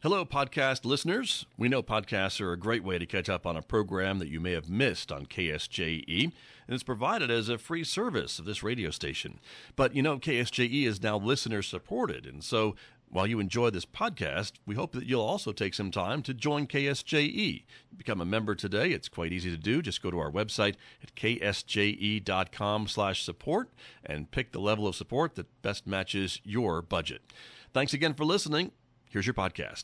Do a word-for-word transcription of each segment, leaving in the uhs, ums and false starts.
Hello, podcast listeners. We know podcasts are a great way to catch up on a program that you may have missed on K S J E, and it's provided as a free service of this radio station. But you know, K S J E is now listener supported, and so while you enjoy this podcast, we hope that you'll also take some time to join K S J E. Become a member today. It's quite easy to do. Just go to our website at k s j e dot com slash support and pick the level of support that best matches your budget. Thanks again for listening. Here's your podcast.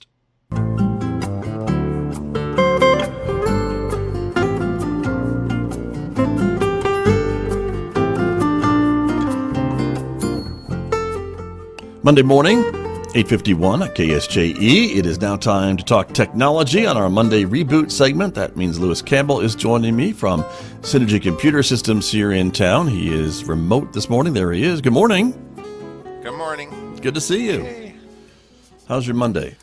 Monday morning, eight fifty-one at K S J E. It is now time to talk technology on our Monday Reboot segment. That means Lewis Campbell is joining me from Synergy Computer Systems here in town. He is remote this morning. There he is. Good morning. Good morning. Good to see you. Hey. How's your Monday?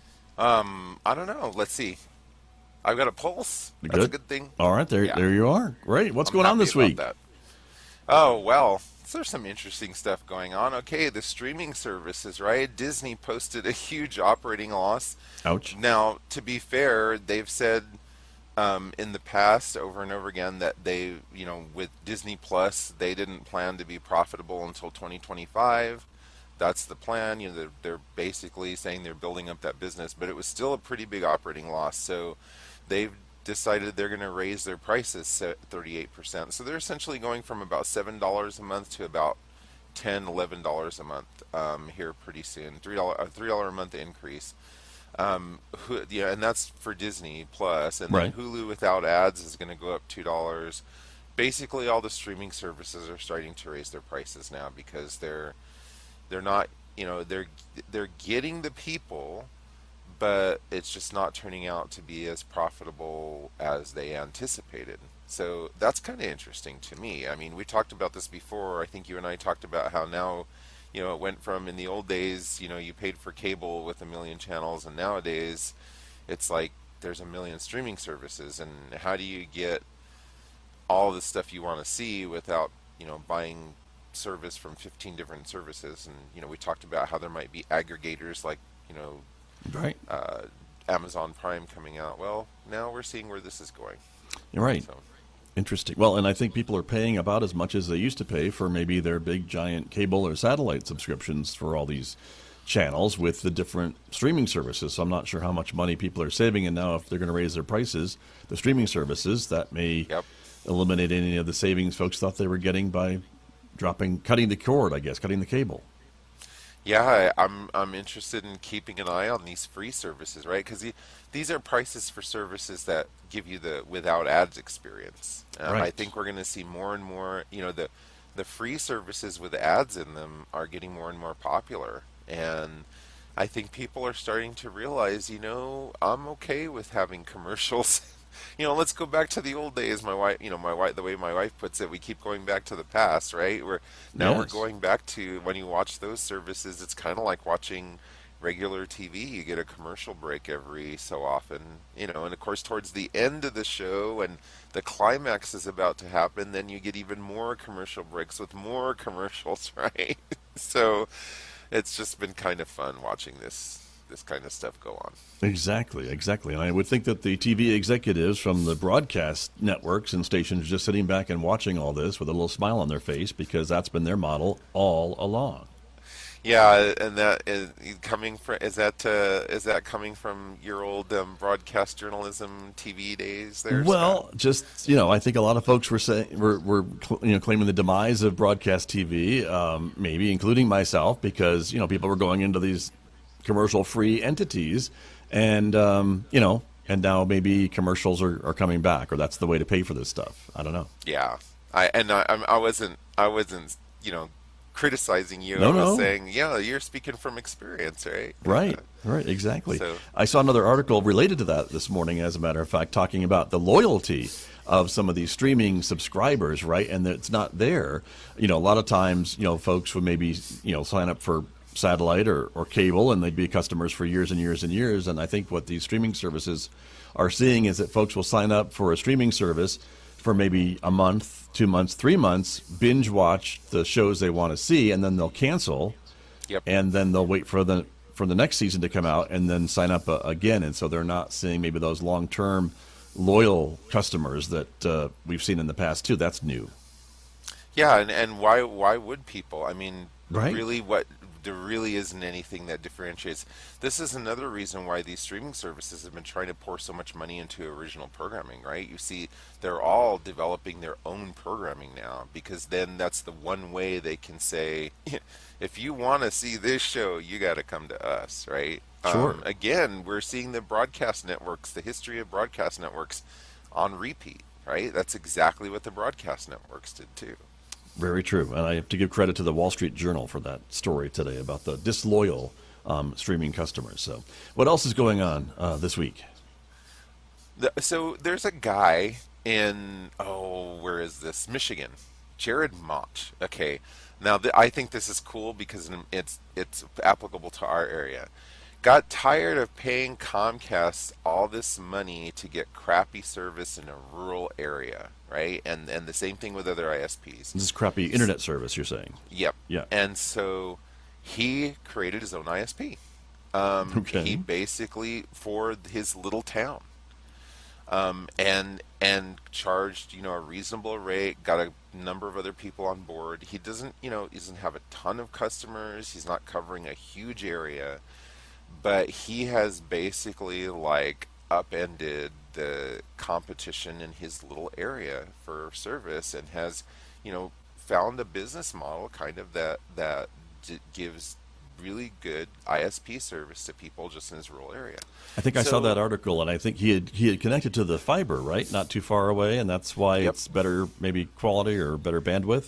Um, I don't know. Let's see. I've got a pulse. That's Good. a good thing. All right, there, Yeah. there you are. Great. What's I'm going on happy this about week? that. Oh, well, there's some interesting stuff going on. Okay, the streaming services, right? Disney posted a huge operating loss. Ouch. Now, to be fair, they've said um, in the past over and over again that they, you know, with Disney Plus, they didn't plan to be profitable until twenty twenty-five. That's the plan. You know, they're, they're basically saying they're building up that business, but it was still a pretty big operating loss. So they've decided they're going to raise their prices thirty-eight percent. So they're essentially going from about seven dollars a month to about ten dollars, eleven dollars a month um, here pretty soon. three dollars, a three dollars a month increase. Um, yeah, and that's for Disney Plus. And Right. then Hulu without ads is going to go up two dollars. Basically, all the streaming services are starting to raise their prices now because they're they're not, you know, they're they're getting the people, but it's just not turning out to be as profitable as they anticipated. So that's kind of interesting to me. I mean, we talked about this before. I think you and I talked about how now, you know, it went from in the old days, you know, you paid for cable with a million channels, and nowadays it's like there's a million streaming services. And how do you get all the stuff you want to see without, you know, buying service from fifteen different services? And, you know, we talked about how there might be aggregators like, you know, Right. uh, Amazon Prime coming out. Well, now we're seeing where this is going. You're right. So, Interesting. Well, and I think people are paying about as much as they used to pay for maybe their big giant cable or satellite subscriptions for all these channels with the different streaming services. So I'm not sure how much money people are saving. And now if they're going to raise their prices, the streaming services, that may yep. eliminate any of the savings folks thought they were getting by dropping, cutting the cord, I guess, cutting the cable. Yeah, I, I'm I'm interested in keeping an eye on these free services, right? Because these are prices for services that give you the without ads experience. Um, Right. I think we're going to see more and more. You know, the the free services with ads in them are getting more and more popular, and I think people are starting to realize, you know, I'm okay with having commercials. You know, let's go back to the old days. My wife, you know, my wife, the way my wife puts it, we keep going back to the past, right? We're now we're Yes. going back to when you watch those services. It's kind of like watching regular T V. You get a commercial break every so often, you know, and of course towards the end of the show and the climax is about to happen, then you get even more commercial breaks with more commercials, right? So it's just been kind of fun watching this this kind of stuff go on. Exactly, exactly. And I would think that the T V executives from the broadcast networks and stations are just sitting back and watching all this with a little smile on their face because that's been their model all along. Yeah, and that is coming from is that uh, is that coming from your old um, broadcast journalism T V days there? Well, Scott? just, you know, I think a lot of folks were saying were, were you know claiming the demise of broadcast T V, um, maybe including myself, because you know people were going into these commercial-free entities, and um, you know, and now maybe commercials are, are coming back, or that's the way to pay for this stuff. I don't know. Yeah, I and I I'm- I wasn't I wasn't you know criticizing you. No, I was no. saying, yeah, you're speaking from experience, right? Right, Uh, right, exactly. So- I saw another article related to that this morning, as a matter of fact, talking about the loyalty of some of these streaming subscribers, right? And it's not there. You know, a lot of times, you know, folks would maybe, you know, sign up for satellite or, or cable, and they'd be customers for years and years and years. And I think what these streaming services are seeing is that folks will sign up for a streaming service for maybe a month, two months, three months, binge watch the shows they want to see, and then they'll cancel. Yep. And then they'll wait for the for the next season to come out and then sign up uh, again. And so they're not seeing maybe those long-term loyal customers that uh, we've seen in the past too. That's new. Yeah, and, and why why would people? I mean, Right. really, what there really isn't anything that differentiates. This is another reason why these streaming services have been trying to pour so much money into original programming, right? You see, they're all developing their own programming now because then that's the one way they can say, if you want to see this show, you got to come to us, right? Sure. Um, again, we're seeing the broadcast networks, the history of broadcast networks on repeat, right? That's exactly what the broadcast networks did too. Very true. And I have to give credit to the Wall Street Journal for that story today about the disloyal um, streaming customers. So what else is going on uh, this week? The, so there's a guy in, oh, where is this? Michigan. Jared Mott. Okay. Now, th- I think this is cool because it's it's applicable to our area. Got tired of paying Comcast all this money to get crappy service in a rural area, right? And and the same thing with other I S Ps. This is crappy internet service, you're saying? Yep. Yeah. And so he created his own I S P. Um, Okay. He basically for his little town, um, and and charged you know a reasonable rate. Got a number of other people on board. He doesn't you know he doesn't have a ton of customers. He's not covering a huge area, but he has basically like upended the competition in his little area for service and has you know found a business model kind of that that d- gives really good I S P service to people just in his rural area. I think I So, saw that article, and I think he had he had connected to the fiber, right? Not too far away, and that's why Yep. it's better, maybe quality or better bandwidth.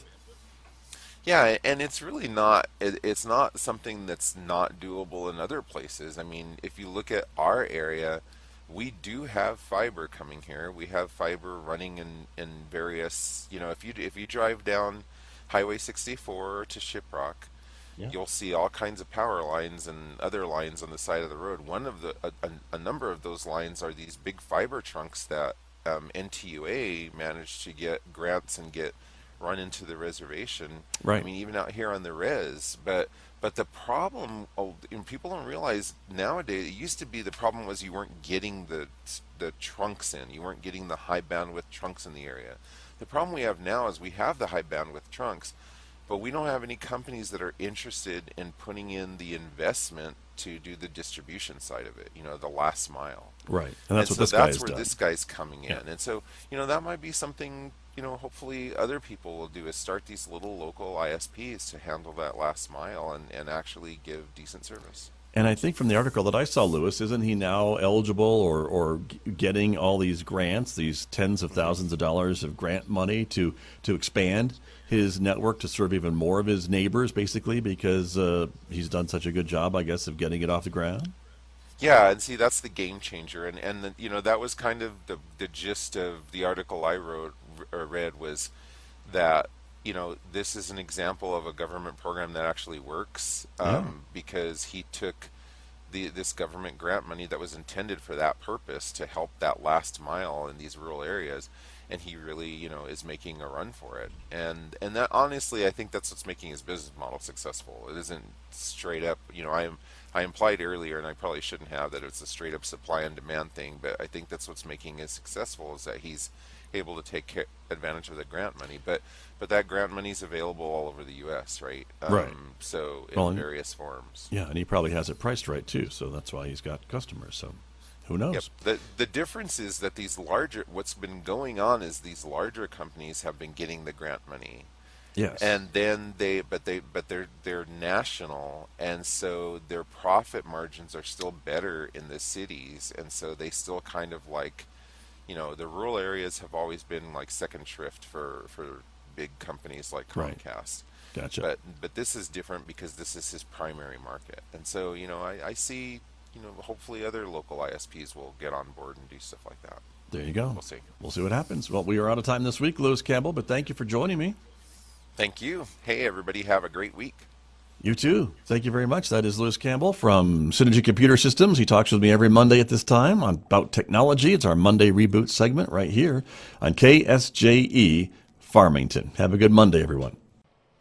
Yeah, and it's really not it, it's not something that's not doable in other places. I mean, if you look at our area, we do have fiber coming here. We have fiber running in in various, you know, if you if you drive down Highway sixty-four to Shiprock, Yeah. you'll see all kinds of power lines and other lines on the side of the road. One of the a, a, a number of those lines are these big fiber trunks that um, N T U A managed to get grants and get run into the reservation. Right. I mean, even out here on the res, but but the problem, oh, and people don't realize nowadays. It used to be the problem was you weren't getting the the trunks in. You weren't getting the high bandwidth trunks in the area. The problem we have now is we have the high bandwidth trunks, but we don't have any companies that are interested in putting in the investment to do the distribution side of it, you know, the last mile. Right. And that's And what so this guy that's has where done. this guy's coming in. Yeah. And so, you know, that might be something, you know, hopefully other people will do is start these little local I S Ps to handle that last mile and, and actually give decent service. And I think from the article that I saw, Lewis, isn't he now eligible or, or g- getting all these grants, these tens of thousands of dollars of grant money to, to expand his network to serve even more of his neighbors, basically, because uh, he's done such a good job, I guess, of getting it off the ground? Yeah, and see, that's the game changer. And, and the, you know, that was kind of the, the gist of the article I wrote or read was that, you know, this is an example of a government program that actually works um, Yeah. because he took the this government grant money that was intended for that purpose to help that last mile in these rural areas, and he really, you know, is making a run for it. And and that honestly, I think that's what's making his business model successful. It isn't straight up, you know, I am I implied earlier, and I probably shouldn't have, that it's a straight up supply and demand thing, but I think that's what's making it successful is that he's able to take ca- advantage of the grant money. But but that grant money is available all over the U S, right? Um, Right. So in Well, and- various forms. Yeah, and he probably has it priced right, too, so that's why he's got customers. So who knows? Yep. The the difference is that these larger, what's been going on is these larger companies have been getting the grant money, Yes. and then they, but they, but they're they're national, and so their profit margins are still better in the cities, and so they still kind of like, you know, the rural areas have always been like second shrift for for big companies like Right. Comcast. Gotcha. But but this is different because this is his primary market, and so you know I, I see you know hopefully other local I S Ps will get on board and do stuff like that. There you go. We'll see. We'll see what happens. Well, we are out of time this week, Lewis Campbell, but thank you for joining me. Thank you. Hey everybody, have a great week. You too. Thank you very much. That is Lewis Campbell from Synergy Computer Systems. He talks with me every Monday at this time on about technology. It's our Monday Reboot segment right here on K S J E Farmington. Have a good Monday, everyone.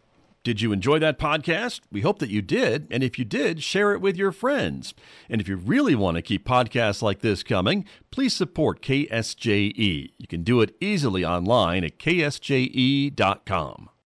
Did you enjoy that podcast? We hope that you did. And if you did, share it with your friends. And if you really want to keep podcasts like this coming, please support K S J E. You can do it easily online at K S J E dot com.